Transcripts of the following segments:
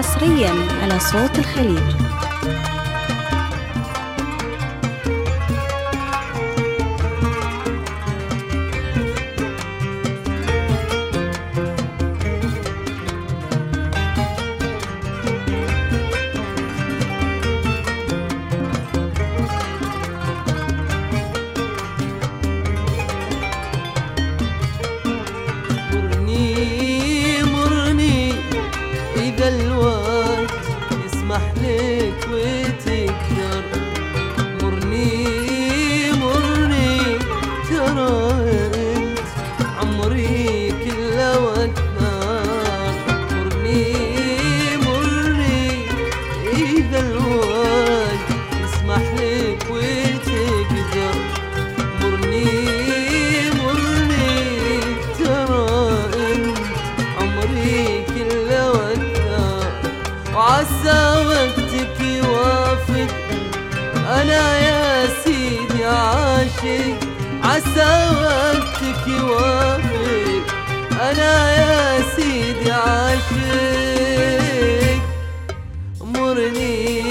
حصرياً على صوت الخليج. يسمح لك وتقدر مرني ترى انت عمري كله وقتها مرني اذا الوقت يسمح لك وتقدر مرني ترى انت عمري كله وقتها وعسى وقتك يوافق أنا يا سيدي عاشق عسى وقتك يوافق أنا يا سيدي عاشق مرني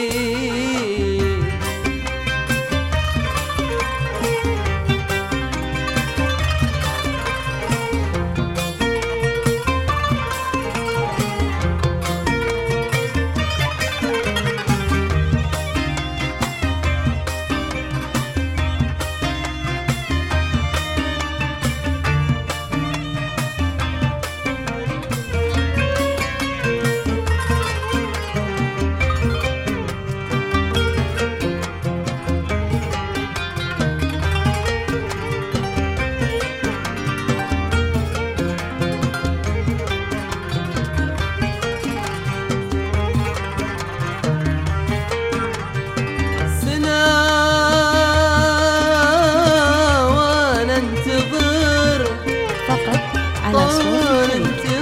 طال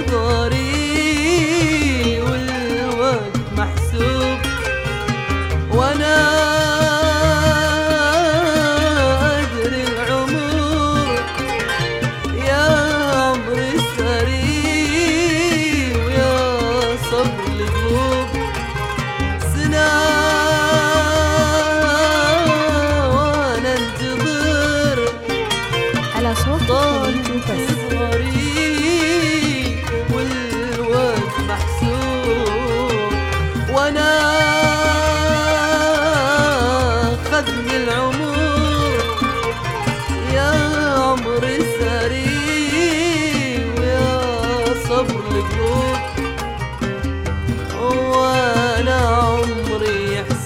انتظاري والوقت محسوب وانا ادري العمر يا عمر السري ويا صبر القلوب سنة وانا انتظر على صوت طال انتظاري والوقت محسوب وانا خذني العمر يا عمر سري ويا صبر القلوب وانا عمري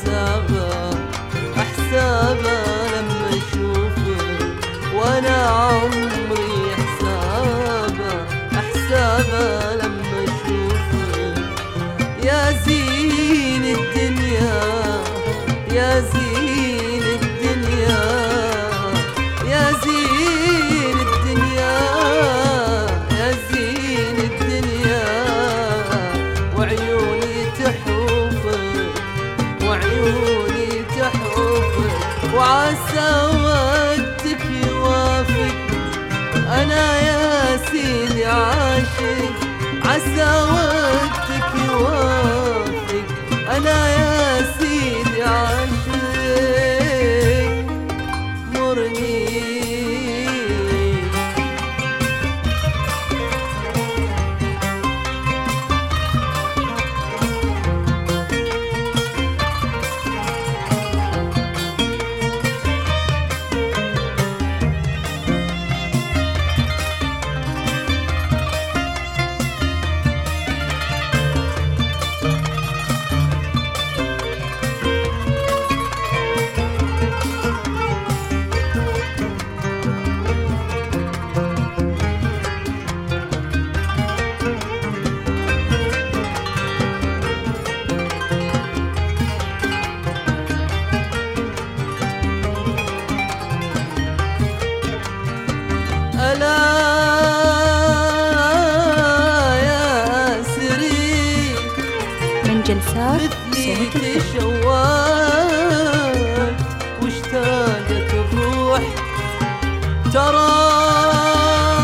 حسابه لما اشوفك وانا عمري حسابه لما اشوفك يا زين الدنيا يا زين الدنيا يا زين الدنيا يا زين الدنيا وعيوني تحوفك وعيوني تحوفك وعسى وقتك يوافق أنا يا سيدي عاشق عسى وقتك يوافق أنا يا سيدي عاشق مرني ألا يا أسري من جلسات مثلي تشوقت واشتاقت الروح ترى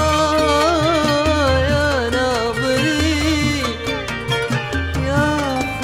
يا ناظري يا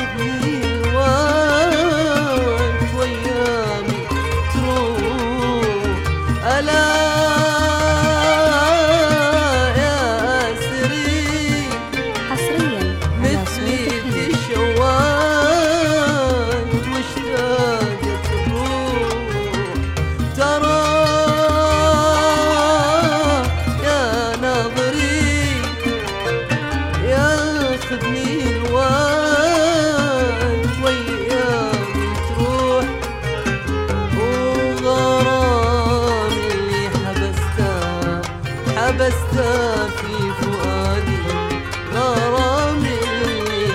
حبسته في فؤادي، غرام اللي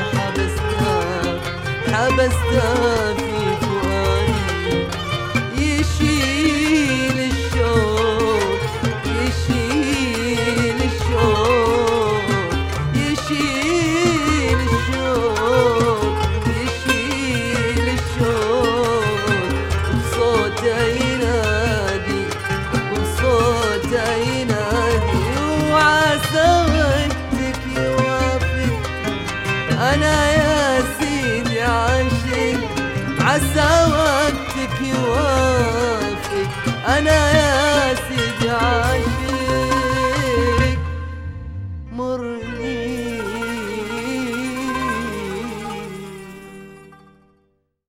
حبسته في فؤادي، يشيل الشوق يشيل الشوق يشيل الشوق يشيل الشوق، بصوته ينادي بصوته ينادي، وعسى وقتك يوافق أنا يا سيدي عاشق، عسى وقتك يوافق أنا يا سيدي عاشق، مر